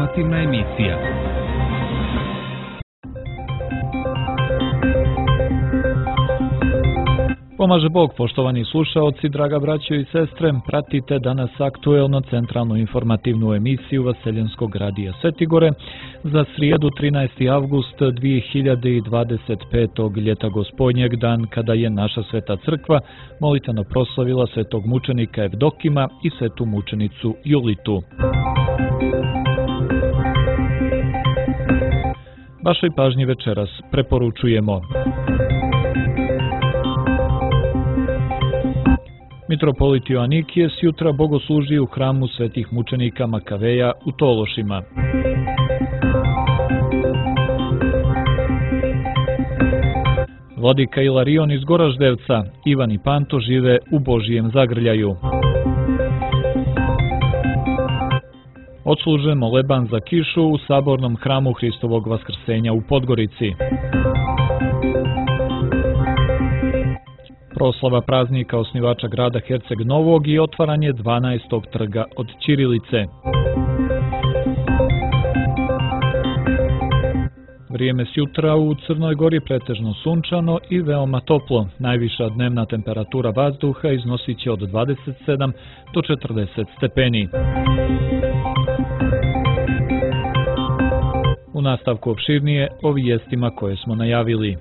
Informativna emisija. Pomaže Bog, poštovani slušaoci, draga braćo i sestre, pratite danas aktuelno centralnu informativnu emisiju Vaseljenskog radija Svetigore za srijedu 13. avgust 2025. ljeta Gospodnjeg, dan kada je naša Sveta Crkva molitveno proslavila svetog mučenika Evdokima i svetu mučenicu Julitu. Vašoj pažnji večeras preporučujemo: Mitropolit Joanikije jutra bogosluži u hramu svetih mučenika Makaveja u Tološima. Vladika Ilarion iz Goraždevca, Ivan i Panto žive u Božijem zagrljaju. Odslužen moleban za kišu u sabornom hramu Hristovog Vaskrsenja u Podgorici. Proslava praznika osnivača grada Herceg Novog i otvaranje 12. trga od ćirilice. Vrijeme sjutra u Crnoj Gori pretežno sunčano i veoma toplo. Najviša dnevna temperatura vazduha iznosit će od 27 do 40 stepeni. U nastavku opširnije o vijestima koje smo najavili.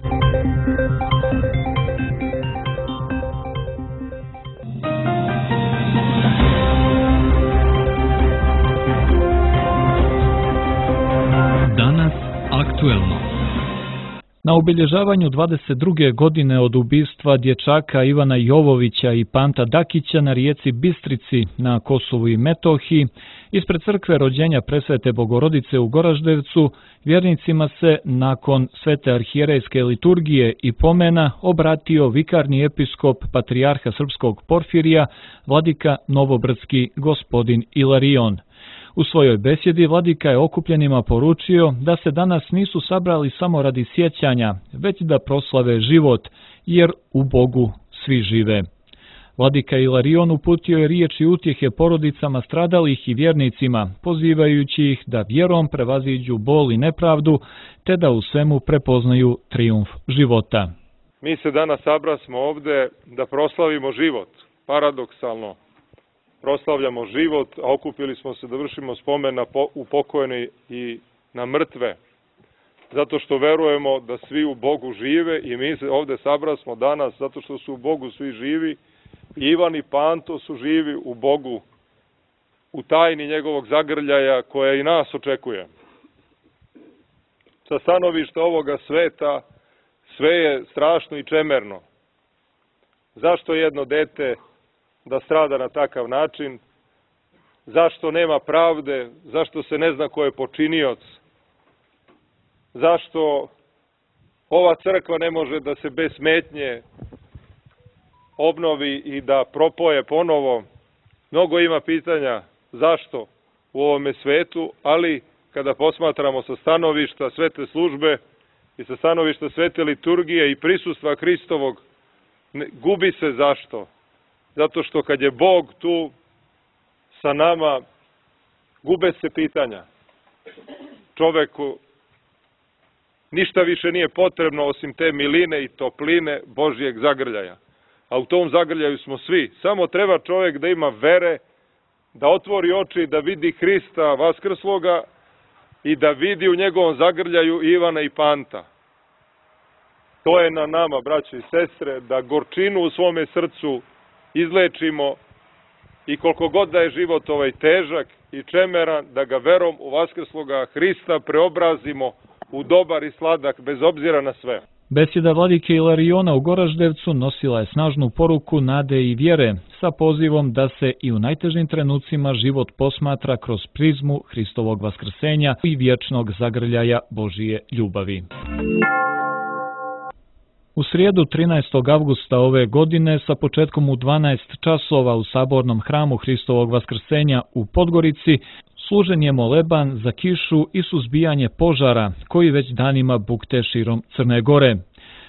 Danas aktuelno. Na obilježavanju 22. godine od ubistva dječaka Ivana Jovovića i Panta Dakića na rijeci Bistrici na Kosovu i Metohiji, ispred crkve rođenja Presvete Bogorodice u Goraždevcu, vjernicima se nakon svete arhijerejske liturgije i pomena obratio vikarni episkop patrijarha srpskog Porfirija, vladika Novobrdski gospodin Ilarion. U svojoj besjedi vladika je okupljenima poručio da se danas nisu sabrali samo radi sjećanja, već da proslave život, jer u Bogu svi žive. Vladika Ilarion uputio je riječi utjehe porodicama stradalih i vjernicima, pozivajući ih da vjerom prevaziđu bol i nepravdu, te da u svemu prepoznaju trijumf života. Mi se danas sabrasmo ovde da proslavimo život, paradoksalno. Proslavljamo život, a okupili smo se da vršimo spomen na upokojene i na mrtve. Zato što verujemo da svi u Bogu žive i mi se ovde sabrasmo danas zato što su u Bogu svi živi. Ivan i Panto su živi u Bogu, u tajni njegovog zagrljaja koja i nas očekuje. Sa stanovišta ovoga sveta sve je strašno i čemerno. Zašto jedno dete da strada na takav način? Zašto nema pravde? Zašto se ne zna ko je počinioc? Zašto ova crkva ne može da se bez smetnje obnovi i da propoje ponovo? Mnogo ima pitanja zašto u ovome svetu, ali kada posmatramo sa stanovišta svete službe i sa stanovišta svete liturgije i prisustva Hristovog, gubi se zašto. Zato što kad je Bog tu sa nama, gube se pitanja. Čoveku ništa više nije potrebno osim te miline i topline Božjeg zagrljaja. A u tom zagrljaju smo svi. Samo treba čovjek da ima vere, da otvori oči, da vidi Hrista vaskrsloga i da vidi u njegovom zagrljaju Ivana i Panta. To je na nama, braće i sestre, da gorčinu u svome srcu izlečimo i koliko god da je život ovaj težak i čemeran, da ga verom u vaskrsloga Hrista preobrazimo u dobar i sladak bez obzira na sve. Besjeda vladike Ilariona u Goraždevcu nosila je snažnu poruku nade i vjere, sa pozivom da se i u najtežim trenucima život posmatra kroz prizmu Hristovog vaskrsenja i vječnog zagrljaja Božije ljubavi. U srijedu 13. avgusta ove godine sa početkom u 12 časova u sabornom hramu Hristovog vaskrsenja u Podgorici služen je moleban za kišu i suzbijanje požara koji već danima bukte širom Crne Gore.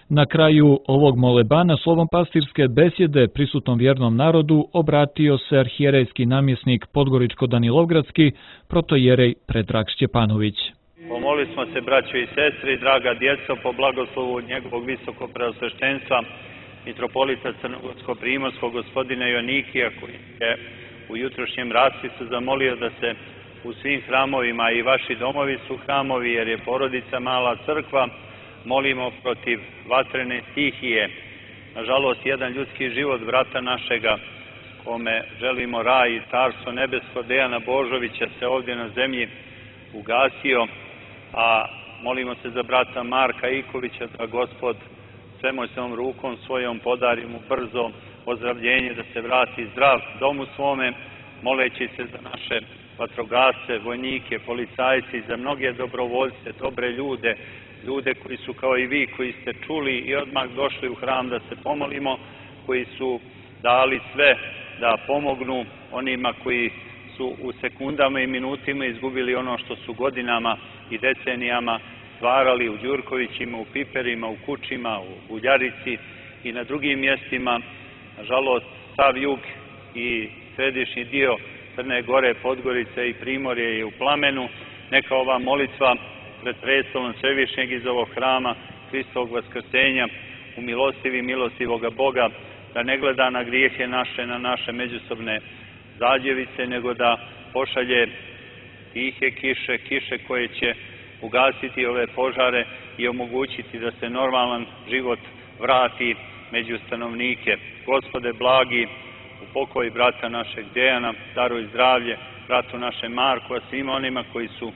Na kraju ovog molebana slovom pastirske besjede prisutnom vjernom narodu obratio se arhijerejski namjesnik Podgoričko-Danilovgradski protojerej Predrag Šćepanović. Pomolili smo se, braćo i sestri, draga djeco, po blagoslovu njegovog visokog preosveštenstva, mitropolita Crnogorsko-primorskog gospodina Joanikija, koji je u jutrošnjem raspisu zamolio da se u svim hramovima, i vaši domovi su hramovi, jer je porodica mala crkva, molimo protiv vatrene stihije. Nažalost, jedan ljudski život brata našega, kome želimo raj i carstvo nebesko, Dejana Božovića, se ovdje na zemlji ugasio, a molimo se za brata Marka Ikovića, da Gospod svemoćnom rukom svojom podari mu brzo ozdravljenje, da se vrati zdrav domu svome, moleći se za naše vatrogasce, vojnike, policajci, za mnoge dobrovoljce, dobre ljude, ljude koji su kao i vi, koji ste čuli i odmah došli u hram da se pomolimo, koji su dali sve da pomognu onima koji su u sekundama i minutima izgubili ono što su godinama i decenijama stvarali u Đurkovićima, u Piperima, u Kučima, u Buljarici i na drugim mjestima. Nažalost, sav jug i središnji dio Crne Gore, Podgorice i Primorje je u plamenu. Neka ova molitva pred predstavom Svevišnjeg iz ovog hrama Hristovog vaskrsenja u milostivi milostivoga Boga, da ne gleda na grijehe naše, na naše međusobne zađevice, nego da pošalje tihe kiše, kiše koje će ugasiti ove požare i omogućiti da se normalan život vrati među stanovnike. Gospode blagi, u pokoj brata našeg Dejana, daruj zdravlje bratu našem Marku, a svima onima koji su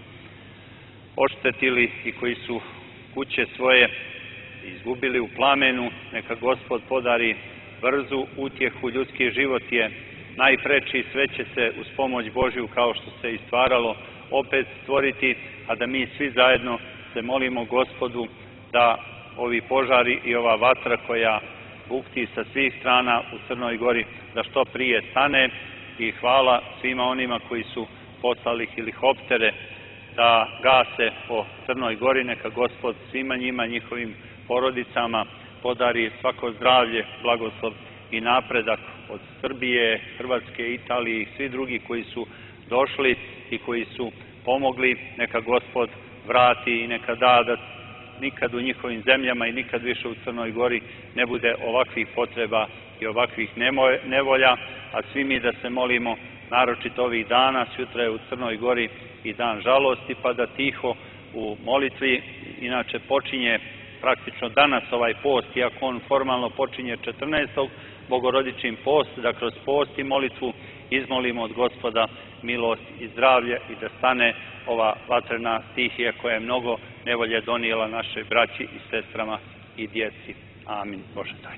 oštetili i koji su kuće svoje izgubili u plamenu, neka Gospod podari brzu utjehu. Ljudski život je najpreči, sve će se uz pomoć Božju, kao što se i stvaralo, opet stvoriti, a da mi svi zajedno se molimo Gospodu da ovi požari i ova vatra koja bukti sa svih strana u Crnoj Gori, da što prije stane, i hvala svima onima koji su poslali helikoptere da gase po Crnoj Gori. Neka Gospod svima njima, njihovim porodicama podari svako zdravlje, blagoslov i napredak od Srbije, Hrvatske, Italije i svi drugi koji su došli i koji su pomogli. Neka Gospod vrati i neka da nikad u njihovim zemljama i nikad više u Crnoj Gori ne bude ovakvih potreba i ovakvih nevolja, a svi mi da se molimo, naročito ovih dana. Sutra je u Crnoj Gori i dan žalosti, pa da tiho u molitvi, inače počinje praktično danas ovaj post, iako on formalno počinje 14. Bogorodičin post, da kroz post i molitvu izmolimo od Gospoda milost i zdravlje i da stane ova vatrena stihija koja je mnogo nevolje donijela našoj braći i sestrama i djeci. Amin. Bože daj.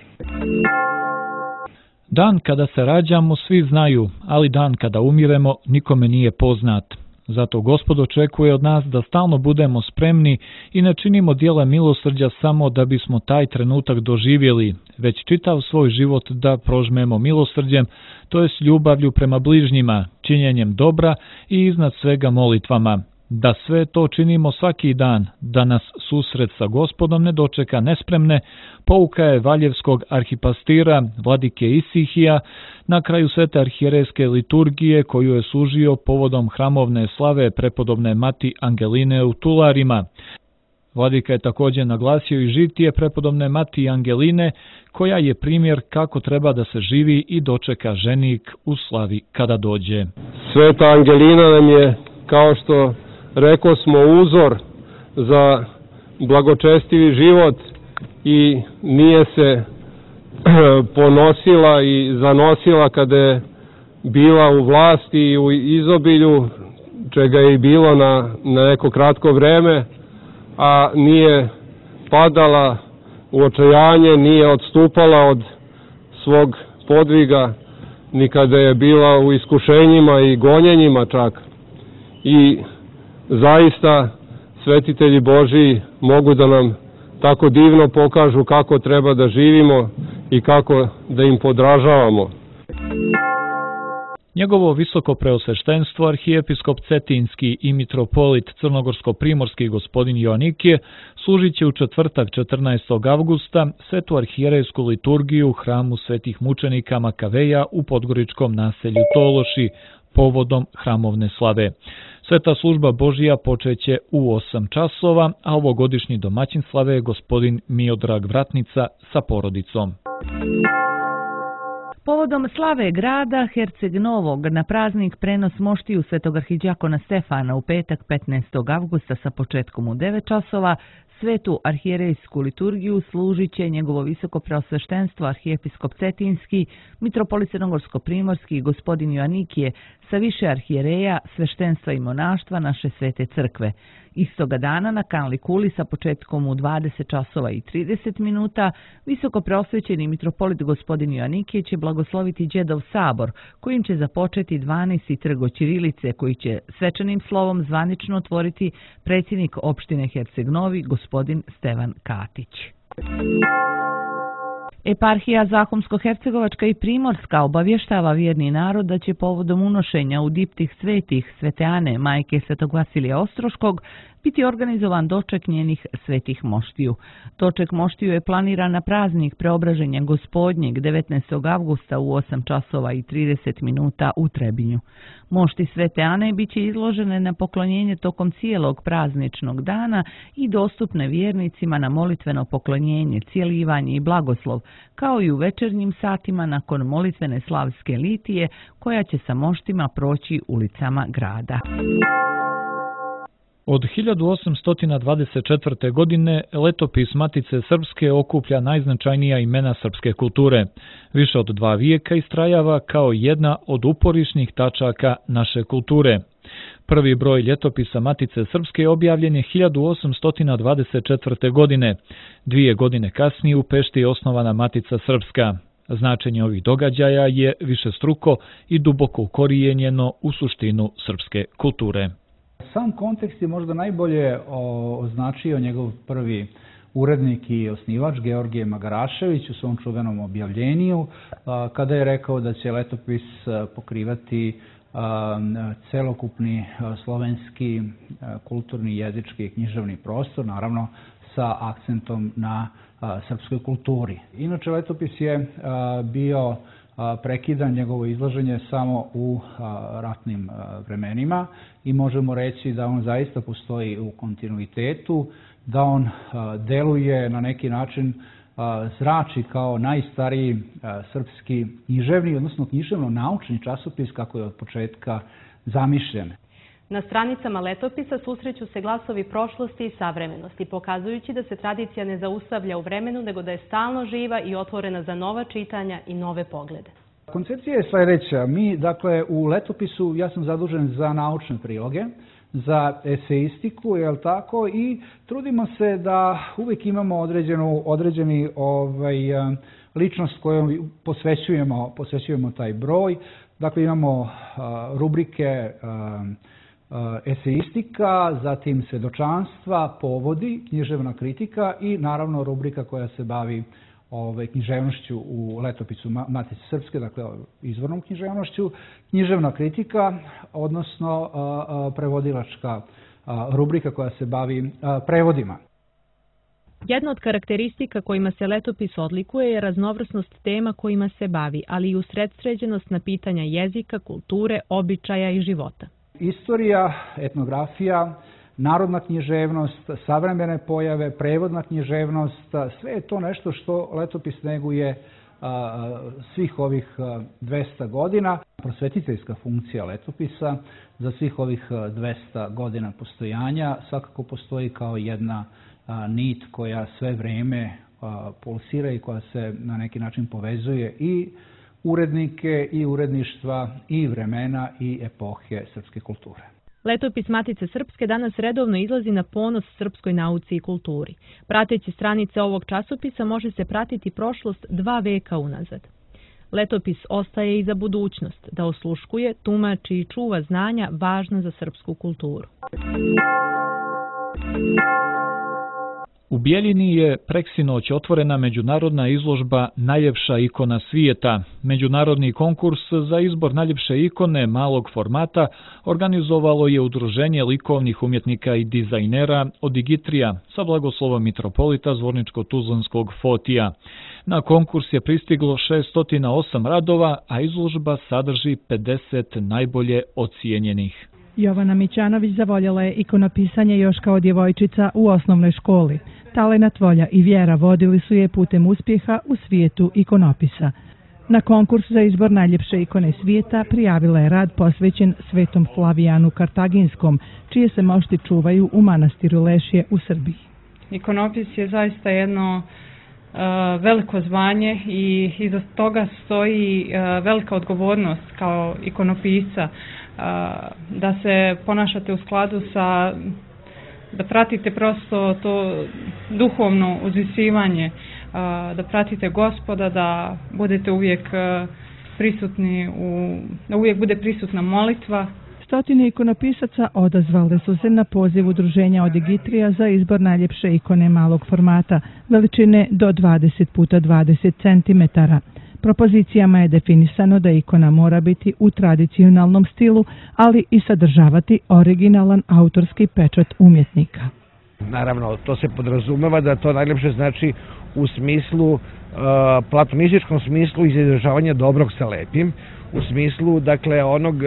Dan kada se rađamo svi znaju, ali dan kada umiremo nikome nije poznat. Zato Gospod očekuje od nas da stalno budemo spremni i ne činimo djela milosrđa samo da bismo taj trenutak doživjeli, već čitav svoj život da prožmemo milosrđem, to jest ljubavlju prema bližnjima, činjenjem dobra i iznad svega molitvama. Da sve to činimo svaki dan, da nas susret sa Gospodom ne dočeka nespremne, pouka je valjevskog arhipastira vladike Isihija na kraju svete arhijerejske liturgije koju je služio povodom hramovne slave prepodobne mati Angeline u Tularima. Vladika je također naglasio i žitije prepodobne mati Angeline, koja je primjer kako treba da se živi i dočeka ženik u slavi kada dođe. Sveta Angelina nam je, kao što rekao smo, uzor za blagočestivi život i nije se ponosila i zanosila kada je bila u vlasti i u izobilju, čega je i bilo na neko kratko vreme, a nije padala u očajanje, nije odstupala od svog podviga, ni kada je bila u iskušenjima i gonjenjima čak. I zaista svetitelji Božiji mogu da nam tako divno pokažu kako treba da živimo i kako da im podražavamo. Njegovo visoko preosveštenstvo, arhijepiskop Cetinski i mitropolit crnogorsko-primorski gospodin Joanikije služit će u četvrtak 14. avgusta svetu arhijerejsku liturgiju u hramu svetih mučenika Makaveja u podgoričkom naselju Tološi povodom hramovne slave. Sveta služba Božija počeće u 8 časova, a ovogodišnji domaćin slave je gospodin Miodrag Vratnica sa porodicom. Povodom slave grada Herceg Novog na praznik prenos moštiju svetog arhidjakona Stefana u petak 15. avgusta sa početkom u 9 časova, svetu arhijerejsku liturgiju služit će njegovo visoko preosveštenstvo arhijepiskop Cetinski, mitropolit crnogorsko-primorski gospodin Joanikije sa više arhijereja, sveštenstva i monaštva naše svete crkve. Istoga dana na kanali kuli sa početkom u 20 časova i 30 minuta visoko preosvećeni mitropolit gospodin Joanikije će blagosloviti Đedov sabor, kojim će započeti 12. trg od ćirilice, koji će svečanim slovom zvanično otvoriti predsjednik opštine Herceg Novi gospodin Stevan Katić. Eparhija Zahumsko-Hercegovačka i Primorska obavještava vjerni narod da će povodom unošenja u diptih svetih Svete Ane, majke svetog Vasilija Ostroškog, biti organizovan doček njenih svetih moštiju. Doček moštiju je planiran na praznik Preobraženja Gospodnjeg 19. avgusta u 8 časova i 30 minuta u Trebinju. Mošti Svete Ane bit će izložene na poklonjenje tokom cijelog prazničnog dana i dostupne vjernicima na molitveno poklonjenje, cijelivanje i blagoslov, kao i u večernjim satima nakon molitvene slavske litije koja će sa moštima proći ulicama grada. Od 1824. godine letopis Matice Srpske okuplja najznačajnija imena srpske kulture. Više od 2 vijeka istrajava kao jedna od uporišnih tačaka naše kulture. Prvi broj ljetopisa Matice Srpske objavljen je 1824. godine. 2 godine kasnije u Pešti je osnovana Matica Srpska. Značenje ovih događaja je višestruko i duboko ukorijenjeno u suštinu srpske kulture. Sam kontekst je možda najbolje označio njegov prvi urednik i osnivač Georgije Magarašević u svom čuvenom objavljenju, kada je rekao da će letopis pokrivati celokupni slovenski kulturni, jezički i književni prostor, naravno sa akcentom na srpskoj kulturi. Inače, letopis je bio prekidan njegovo izlaženje samo u ratnim vremenima i možemo reći da on zaista postoji u kontinuitetu, da on deluje na neki način, zrači kao najstariji srpski književni, odnosno književno-naučni časopis kako je od početka zamišljen. Na stranicama letopisa susreću se glasovi prošlosti i savremenosti, pokazujući da se tradicija ne zaustavlja u vremenu, nego da je stalno živa i otvorena za nova čitanja i nove poglede. Koncepcija je sljedeća. Mi, dakle, u letopisu, ja sam zadužen za naučne priloge, za eseistiku, jel tako, i trudimo se da uvijek imamo određeni ličnost kojom posvećujemo taj broj. Dakle, imamo rubrike eseistika, zatim svjedočanstva, povodi, književna kritika i naravno rubrika koja se bavi književnošću u letopisu Matice Srpske, dakle izvornom književnošću, književna kritika, odnosno prevodilačka rubrika koja se bavi prevodima. Jedna od karakteristika kojima se letopis odlikuje je raznovrsnost tema kojima se bavi, ali i usredsređenost na pitanja jezika, kulture, običaja i života. Istorija, etnografija, narodna književnost, savremene pojave, prevodna književnost, sve je to nešto što letopis neguje svih ovih 200 godina. Prosvetiteljska funkcija letopisa za svih ovih 200 godina postojanja svakako postoji kao jedna nit koja sve vrijeme pulsira i koja se na neki način povezuje i urednike i uredništva i vremena i epohe srpske kulture. Letopis Matice Srpske danas redovno izlazi na ponos srpskoj nauci i kulturi. Prateći stranice ovog časopisa može se pratiti prošlost 2 veka unazad. Letopis ostaje i za budućnost, da osluškuje, tumači i čuva znanja važna za srpsku kulturu. U Bijeljini je preksinoć otvorena međunarodna izložba Najljepša ikona svijeta. Međunarodni konkurs za izbor najljepše ikone malog formata organizovalo je Udruženje likovnih umjetnika i dizajnera Odigitrija sa blagoslovom mitropolita Zvorničko-tuzlanskog Fotija. Na konkurs je pristiglo 608 radova, a izložba sadrži 50 najbolje ocijenjenih. Jovana Mićanović zavoljela je ikonopisanje još kao djevojčica u osnovnoj školi. Talenat, volja i vjera vodili su je putem uspjeha u svijetu ikonopisa. Na konkurs za izbor najljepše ikone svijeta prijavila je rad posvećen Svetom Flavijanu Kartaginskom, čije se mošti čuvaju u manastiru Lešje u Srbiji. Ikonopis je zaista jedno veliko zvanje i iza toga stoji velika odgovornost kao ikonopisca, da se ponašate u skladu sa, da pratite prosto to duhovno uzvisivanje, da pratite Gospoda, da budete uvijek prisutni, da uvijek bude prisutna molitva. Stotine ikonopisaca odazvale su se na poziv Udruženja Odigitrija za izbor najljepše ikone malog formata, veličine do 20 puta 20 cm. Propozicijama je definisano da ikona mora biti u tradicionalnom stilu, ali i sadržavati originalan autorski pečat umjetnika. Naravno, to se podrazumeva da to najljepše znači u smislu, platonističkom smislu izražavanja dobrog sa lepim, u smislu, dakle,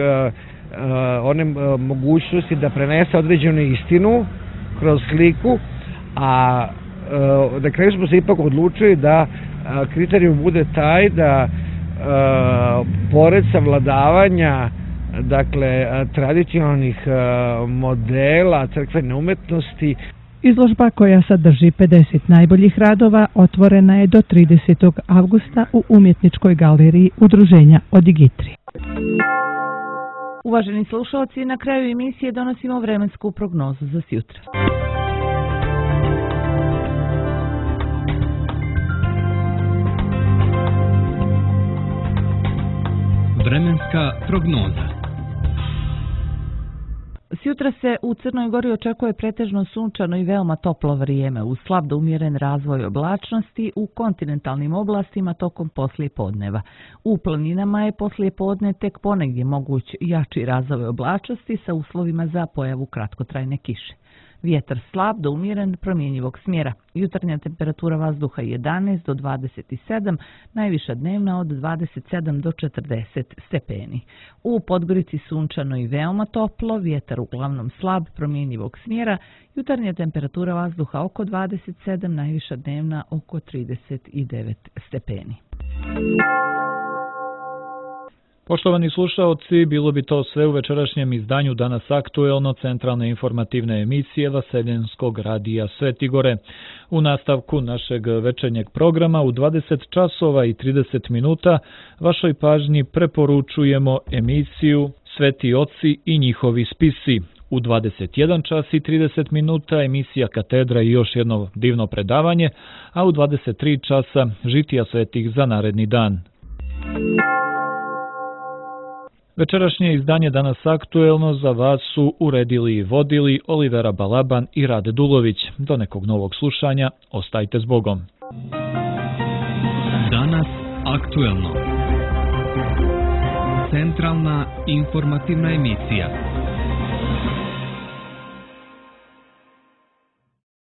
one mogućnosti da prenese određenu istinu kroz sliku, a na kraju smo se ipak odlučili da kriterijum bude taj da pored savladavanja, dakle, tradicionalnih modela crkvene umetnosti. Izložba, koja sadrži 50 najboljih radova, otvorena je do 30. avgusta u Umjetničkoj galeriji Udruženja Odigitrija. Uvaženi slušalci, na kraju emisije donosimo vremensku prognozu za sutra. Vremenska prognoza. Sutra se u Crnoj Gori očekuje pretežno sunčano i veoma toplo vrijeme uz slab do umjeren razvoj oblačnosti u kontinentalnim oblastima tokom poslijepodneva. U planinama je poslijepodne tek ponegdje moguć jači razvoj oblačnosti sa uslovima za pojavu kratkotrajne kiše. Vjetar slab do umjeren promjenjivog smjera. Jutarnja temperatura vazduha 11 do 27, najviša dnevna od 27 do 40 stepeni. U Podgorici sunčano i veoma toplo, vjetar uglavnom slab promjenjivog smjera. Jutarnja temperatura vazduha oko 27, najviša dnevna oko 39 stepeni. Poštovani slušaoci, bilo bi to sve u večerašnjem izdanju Danas aktuelno centralne informativne emisije Vaseljenskog radija Svetigore. U nastavku našeg večernjeg programa u 20 časova i 30 minuta vašoj pažnji preporučujemo emisiju Sveti oci i njihovi spisi. U 21 čas i 30 minuta emisija Katedra i još jedno divno predavanje, a u 23 časa žitija svetih za naredni dan. Večerašnje izdanje Danas aktuelno za vas su uredili i vodili Olivera Balaban i Rade Dulović. Do nekog novog slušanja, ostajte s Bogom. Danas aktuelno. Centralna informativna emisija.